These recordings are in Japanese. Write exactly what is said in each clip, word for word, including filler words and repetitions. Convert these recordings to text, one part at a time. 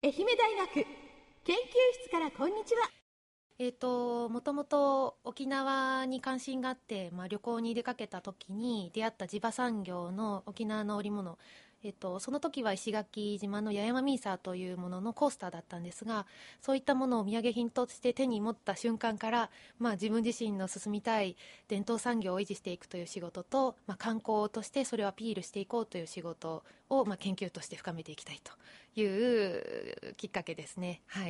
愛媛大学研究室からこんにちは。 えーと、もともと沖縄に関心があって、まあ、旅行に出かけた時に出会った地場産業の沖縄の織物、えーと、その時は石垣島の八重山ミーサーというもののコースターだったんですが、そういったものを土産品として手に持った瞬間から、まあ、自分自身の進みたい伝統産業を維持していくという仕事と、まあ、観光としてそれをアピールしていこうという仕事を、まあ、研究として深めていきたいというきっかけですね。はい。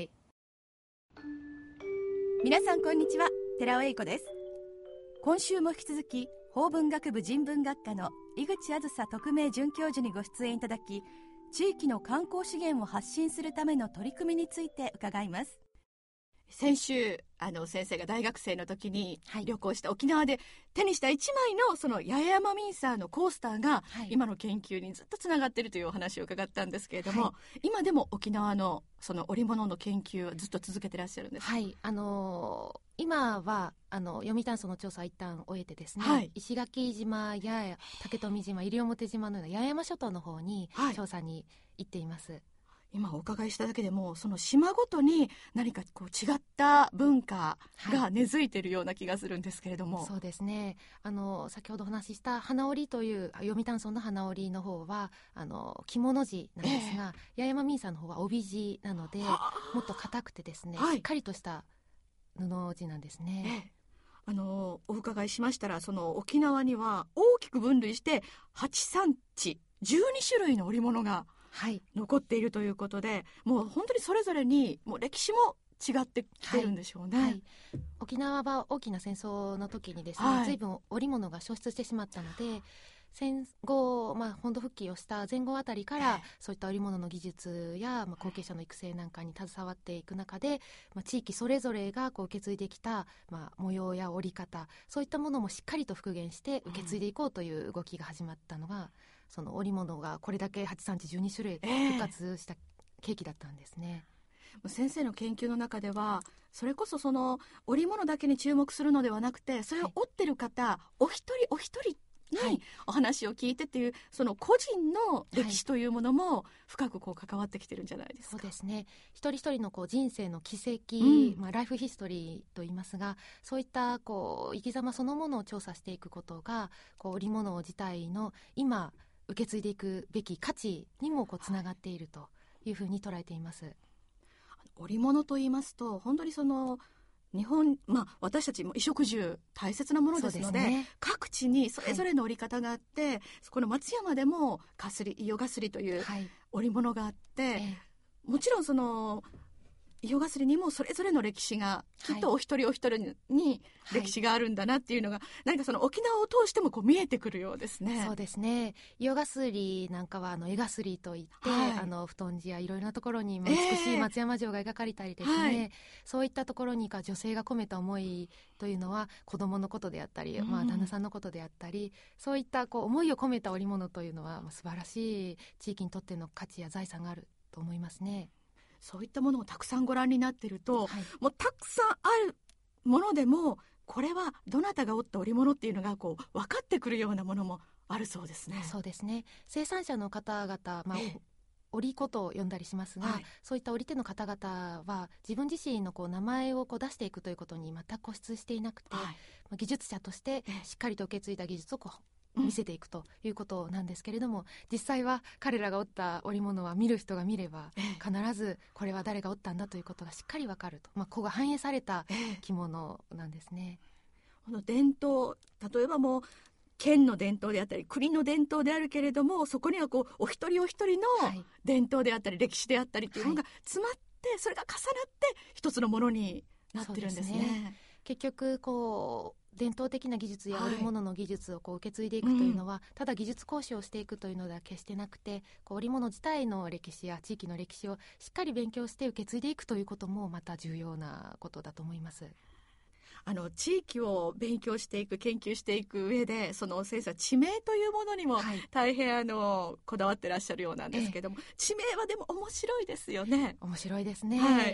皆さんこんにちは、寺尾英子です。今週も引き続き法文学部人文学科の井口あずさ特命准教授にご出演いただき、地域の観光資源を発信するための取り組みについて伺います。先週あの先生が大学生の時に旅行した沖縄で手にしたいちまいのその八重山ミーサーのコースターが今の研究にずっとつながっているというお話を伺ったんですけれども、はい、今でも沖縄のその織物の研究をずっと続けてらっしゃるんですか？ はい、あのー、今はあの読谷村の調査を一旦終えてですね、はい、石垣島や竹富島、西表島のような八重山諸島の方に調査に行っています。はい、 今お伺いしただけでもその島ごとに何かこう違った文化が根付いているような気がするんですけれども、 はい、そうですね。あの先ほどお話しした花織という読谷村の花織の方はあの着物地なんですが、えー、八重山ミーサーの方は帯地なのでもっと硬くてですね、はい、しっかりとした布地なんですね。 えー、あのお伺いしましたら、その沖縄には大きく分類してはち産地じゅうに種類の織物がはい、残っているということで、もう本当にそれぞれにもう歴史も違ってきてるんでしょうね。はいはい、 沖縄は大きな戦争の時にですね、はい、随分織物が消失してしまったので、戦後、まあ、本土復帰をした前後あたりから、そういった織物の技術や、まあ、後継者の育成なんかに携わっていく中で、まあ、地域それぞれがこう受け継いできた、まあ、模様や織り方、そういったものもしっかりと復元して受け継いでいこうという動きが始まったのが、うん、その織物がこれだけはち産地じゅうに種類復活した契機だったんですね。 えー、先生の研究の中ではそれこそその織物だけに注目するのではなくて、それを織ってる方、はい、お一人お一人にお話を聞いてっていう、その個人の歴史というものも深くこう関わってきてるんじゃないですか？ そうですね。一人一人のこう人生の軌跡、うん、まあ、ライフヒストリーといいますが、そういったこう生き様そのものを調査していくことが、こう織物自体の今受け継いでいくべき価値にもこうつながっているというふうに捉えています。 織物と言いますと本当にその日本、まあ、私たちも衣食住大切なものですの で, で、ね、各地にそれぞれの織り方があって、はい、この松山でもかすり伊予がすりという織物があって、はい、ええ、もちろんその伊予がすりにもそれぞれの歴史がきっとお一人お一人に歴史があるんだなっていうのが、はい、なんかその沖縄を通してもこう見えてくるようですね。 そうですね。伊予がすりなんかはあの絵がすりといって、はい、あの布団地やいろいろなところに美しい松山城が描かれたりですね、えーはい、そういったところにか女性が込めた思いというのは子供のことであったり、うん、まあ、旦那さんのことであったり、そういったこう思いを込めた織物というのは素晴らしい地域にとっての価値や財産があると思いますね。 そういったものをたくさんご覧になっていると、はい、もうたくさんあるものでもこれはどなたが織った織物っていうのがこう分かってくるようなものもあるそうですね。 そうですね。生産者の方々、まあ、ええ、織り子と呼んだりしますが、はい、そういった織り手の方々は自分自身のこう名前をこう出していくということに全く固執していなくて、はい、まあ、技術者としてしっかりと受け継いだ技術をこう見せていくということなんですけれども、うん、実際は彼らが織った織物は見る人が見れば必ずこれは誰が織ったんだということがしっかり分かると、まあ、ここが反映された着物なんですね。 この伝統、例えばもう県の伝統であったり国の伝統であるけれども、そこにはこうお一人お一人の伝統であったり歴史であったりというのが詰まって、はい、それが重なって一つのものになってるんですね。 そうですね。結局こう伝統的な技術や織物の技術をこう受け継いでいくというのは、はい、うん、ただ技術講師をしていくというのでは決してなくて、こう織物自体の歴史や地域の歴史をしっかり勉強して受け継いでいくということもまた重要なことだと思います。 あの地域を勉強していく研究していく上で、その先生は地名というものにも大変あのこだわってらっしゃるようなんですけども、ええ、地名はでも面白いですよね。 面白いですね、 はい、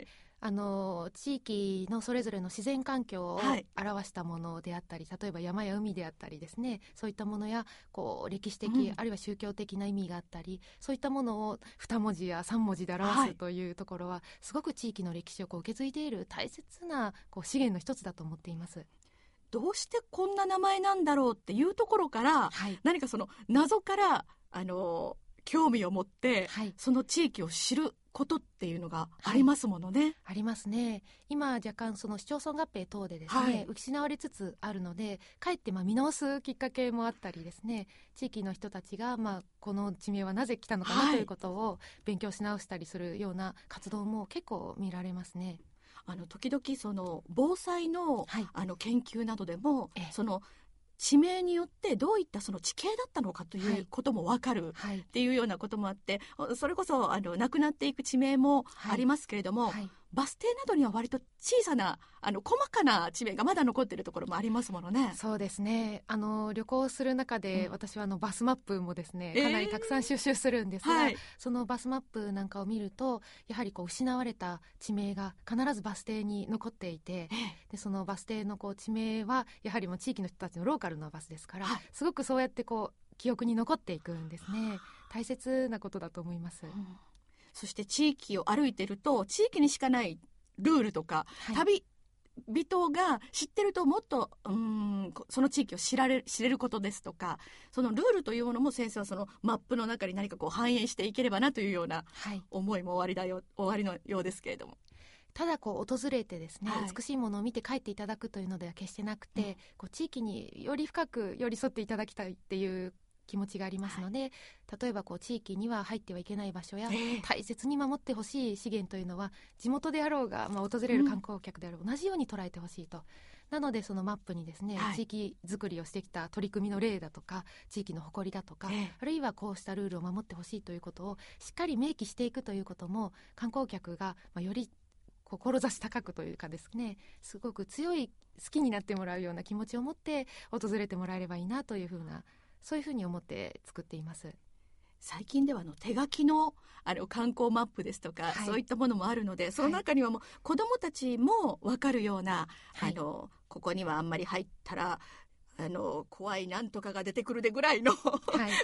あの地域のそれぞれの自然環境を表したものであったり、はい、例えば山や海であったりですね、そういったものやこう歴史的、うん、あるいは宗教的な意味があったり、そういったものをに文字やさん文字で表すというところは、はい、すごく地域の歴史をこう受け継いでいる大切なこう資源の一つだと思っています。 どうしてこんな名前なんだろうっていうところから、はい、何かその謎からあの興味を持って、はい、その地域を知ることっていうのがありますものね、はい、 ありますね。今若干その市町村合併等でですね、はい、失われつつあるので、かえってまあ見直すきっかけもあったりですね、地域の人たちがまあこの地名はなぜ来たのかなということを勉強し直したりするような活動も結構見られますね。 あの時々その防災 の,、はい、あの研究などでも、その地名によってどういったその地形だったのかということも分かるっていうようなこともあって、はい、それこそあのなくなっていく地名もありますけれども、はいはい、バス停などには割と小さなあの細かな地名がまだ残っているところもありますものね。 そうですね。あの旅行する中で、うん、私はあのバスマップもですねかなりたくさん収集するんですが、えーはい、そのバスマップなんかを見ると、やはりこう失われた地名が必ずバス停に残っていて、えー、でそのバス停のこう地名はやはりもう地域の人たちのローカルなバスですから、はい、すごくそうやってこう記憶に残っていくんですね。大切なことだと思います、うん。 そして地域を歩いていると、地域にしかないルールとか、はい、旅人が知ってるともっとうーんその地域を知られ知れることですとか、そのルールというものも先生はそのマップの中に何かこう反映していければなというような思いも終わりだよ、終わりのようですけれども、 ただこう訪れてですね、はい、美しいものを見て帰っていただくというのでは決してなくて、うん、こう地域により深く寄り添っていただきたいっていう気持ちがありますので、はい、例えばこう地域には入ってはいけない場所や、えー、大切に守ってほしい資源というのは地元であろうが、まあ、訪れる観光客であろう、うん、同じように捉えてほしいと。なのでそのマップにですね、はい、地域づくりをしてきた取り組みの例だとか地域の誇りだとか、えー、あるいはこうしたルールを守ってほしいということをしっかり明記していくということも、観光客がまあより志高くというかですね、すごく強い好きになってもらうような気持ちを持って訪れてもらえればいいなというふうな、そういうふうに思って作っています。 最近ではあの手書き の, あの観光マップですとか、はい、そういったものもあるので、その中にはもう子どもたちも分かるような、はい、あのここにはあんまり入ったらあの怖いなんとかが出てくるでぐらいの、はい、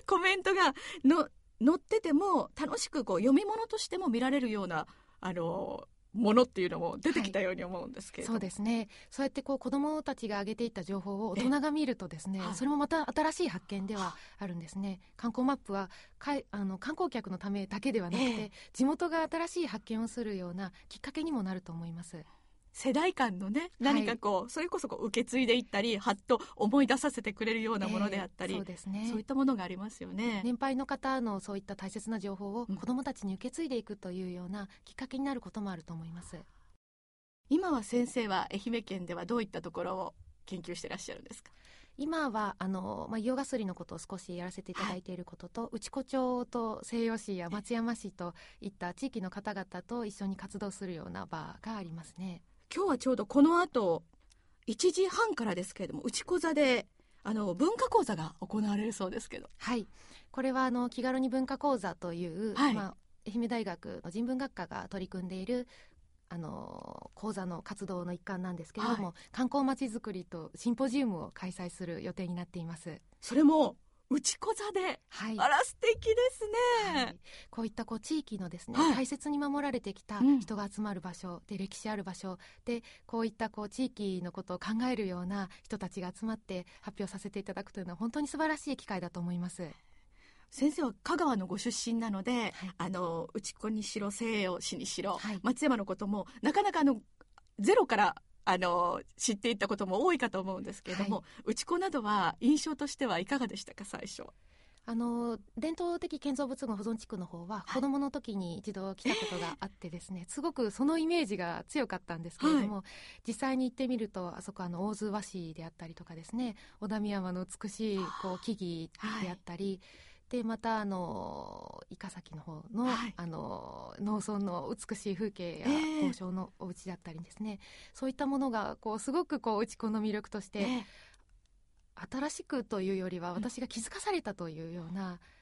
コメントがの載ってても楽しくこう読み物としても見られるようなあのものっていうのも出てきたように思うんですけれども、 はい、そうですね。そうやってこう子どもたちが上げていった情報を大人が見るとですね、それもまた新しい発見ではあるんですね。観光マップはかいあの観光客のためだけではなくて、えー、地元が新しい発見をするようなきっかけにもなると思います。 世代間のね、何かこう、はい、それこそこう受け継いでいったり、はっと思い出させてくれるようなものであったり、えー、そうですね、そういったものがありますよね。 年配の方のそういった大切な情報を子どもたちに受け継いでいくというようなきっかけになることもあると思います。 今は先生は愛媛県ではどういったところを研究してらっしゃるんですか？ 今はあの、まあ、硫黄がすりのことを少しやらせていただいていることと、はい、内子町と西予市や松山市といった地域の方々と一緒に活動するような場がありますね。 今日はちょうどこの後いちじはんからですけれども、内子座であの文化講座が行われるそうですけど。 はい、これはあの気軽に文化講座という、はい、まあ、愛媛大学の人文学科が取り組んでいるあの講座の活動の一環なんですけれども、はい、観光まちづくりとシンポジウムを開催する予定になっています。 それも内子座で、はい、あら素敵ですね、はい、 こういったこう地域のですね、はい、大切に守られてきた人が集まる場所、うん、で歴史ある場所で、こういったこう地域のことを考えるような人たちが集まって発表させていただくというのは本当に素晴らしい機会だと思います。 先生は香川のご出身なので、はい、あの内子にしろ西洋市にしろ、はい、松山のこともなかなかあのゼロからあの知っていったことも多いかと思うんですけれども、はい、内子などは印象としてはいかがでしたか？最初あの伝統的建造物群保存地区の方は子どもの時に一度来たことがあってですね、えー、すごくそのイメージが強かったんですけれども、はい、実際に行ってみると、あそこあの大津和紙であったりとかですね、小田美山の美しいこう木々であったり、はい、でまたあの伊香崎の方の、はい、あの農村の美しい風景や豪商のお家だったりですね、えー、そういったものがこうすごくこう内子の魅力として、えー、新しくというよりは私が気づかされたというような、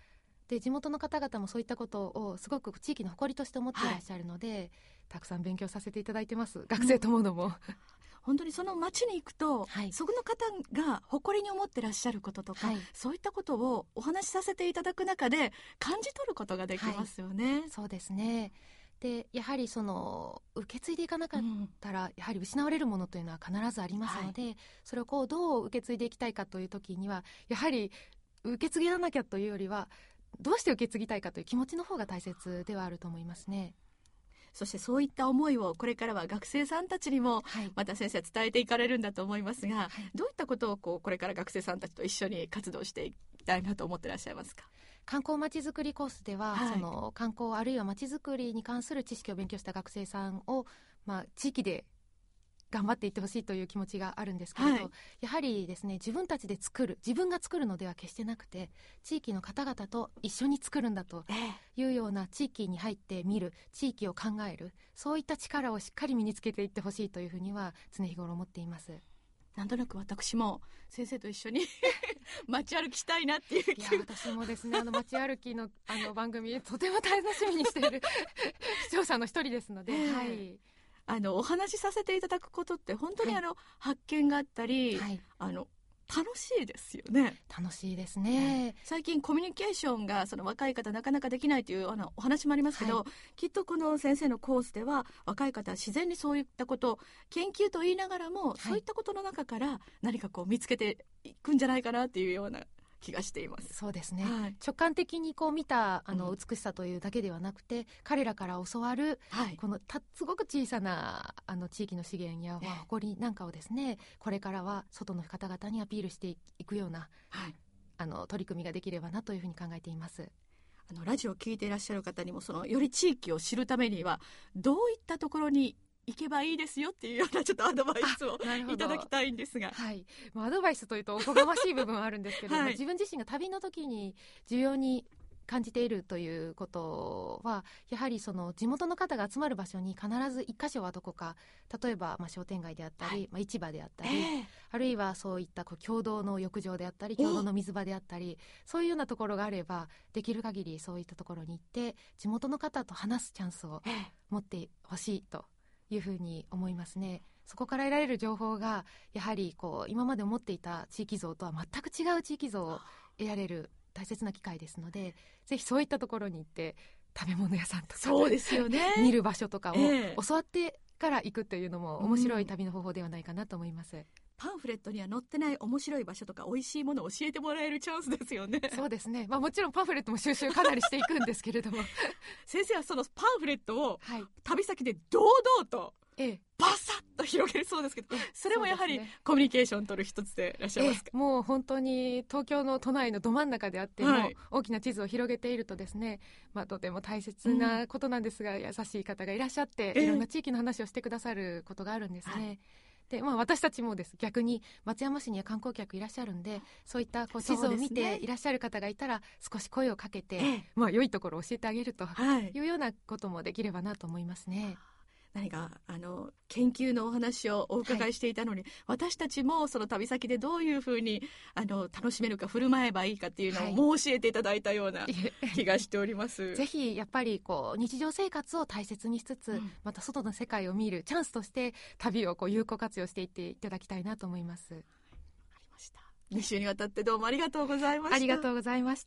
で地元の方々もそういったことをすごく地域の誇りとして思っていらっしゃるので、はい、たくさん勉強させていただいてます。学生ともども、うん、 本当にその町に行くと、はい、そこの方が誇りに思ってらっしゃることとか、はい、そういったことをお話しさせていただく中で感じ取ることができますよね、 はい、そうですね。でやはりその受け継いでいかなかったら、うん、やはり失われるものというのは必ずありますので、はい、それをこうどう受け継いでいきたいかという時にはやはり受け継ぎらなきゃというよりはどうして受け継ぎたいかという気持ちの方が大切ではあると思いますね。 そしてそういった思いをこれからは学生さんたちにもまた先生は伝えていかれるんだと思いますが、はい、どういったことをこうこれから学生さんたちと一緒に活動していきたいなと思ってらっしゃいますか？ 観光まちづくりコースでは、はい、その観光あるいはまちづくりに関する知識を勉強した学生さんを、まあ、地域で頑張っていってほしいという気持ちがあるんですけれど、はい、やはりですね自分たちで作る自分が作るのでは決してなくて地域の方々と一緒に作るんだというような地域に入ってみる地域を考えるそういった力をしっかり身につけていってほしいというふうには常日頃思っています。 なんとなく私も先生と一緒に街歩きしたいなっていう気が。 いや私もですねあの街歩き の, あの番組とても楽しみにしている視聴者の一人ですので、はい、 あのお話しさせていただくことって本当にあの、はい、発見があったり、はい、あの楽しいですよね。 楽しいですね、 最近コミュニケーションがその若い方なかなかできないというあのお話もありますけど、はい、きっとこの先生のコースでは若い方は自然にそういったことを研究と言いながらも、はい、そういったことの中から何かこう見つけていくんじゃないかなっていうような気がしています。 そうですね、はい、直感的にこう見たあの美しさというだけではなくて、うん、彼らから教わる、はい、このたすごく小さなあの地域の資源や誇りなんかをですね、これからは外の方々にアピールしていくような、はい、あの取り組みができればなというふうに考えています。 あのラジオを聞いていらっしゃる方にもそのより地域を知るためにはどういったところに行けばいいですよっていうようなちょっとアドバイスをいただきたいんですが、 はい、まあ、アドバイスというとおこがましい部分はあるんですけども、はい、自分自身が旅の時に重要に感じているということはやはりその地元の方が集まる場所に必ず一箇所はどこか例えばまあ商店街であったり、はい、まあ、市場であったり、えー、あるいはそういったこう共同の浴場であったり共同の水場であったりそういうようなところがあればできる限りそういったところに行って地元の方と話すチャンスを持ってほしいというふうに思いますね。そこから得られる情報がやはりこう今まで思っていた地域像とは全く違う地域像を得られる大切な機会ですので、ぜひそういったところに行って食べ物屋さんとかそうですよね見る場所とかを教わってから行くというのも面白い旅の方法ではないかなと思います、うん、 パンフレットには載ってない面白い場所とか美味しいものを教えてもらえるチャンスですよね。 そうですね、まあ、もちろんパンフレットも収集かなりしていくんですけれども先生はそのパンフレットを旅先で堂々と、ええ、バサッと広げるそうですけど、それもやはりコミュニケーション取る一つでいらっしゃいますか？ えもう本当に東京の都内のど真ん中であっても、はい、大きな地図を広げているとですね、まあ、とても大切なことなんですが、うん、優しい方がいらっしゃって、いろんな地域の話をしてくださることがあるんですね、はい、でまあ、私たちもです逆に松山市には観光客いらっしゃるんでそういったこう地図を見ていらっしゃる方がいたら少し声をかけて、ええ、まあ、良いところを教えてあげるというようなこともできればなと思いますね、はい。 何かあの研究のお話をお伺いしていたのに、はい、私たちもその旅先でどういうふうにあの楽しめるか振る舞えばいいかっていうのをもう教えていただいたような気がしております、はい、 ぜひやっぱりこう日常生活を大切にしつつ、うん、また外の世界を見るチャンスとして旅をこう有効活用していっていただきたいなと思います。ありました。に週にわたってどうもありがとうございました。 ありがとうございました。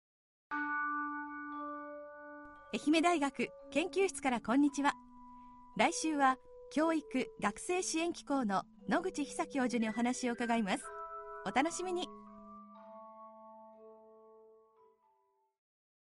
愛媛大学研究室からこんにちは。来週は教育学生支援機構の野口久教授にお話を伺います。お楽しみに。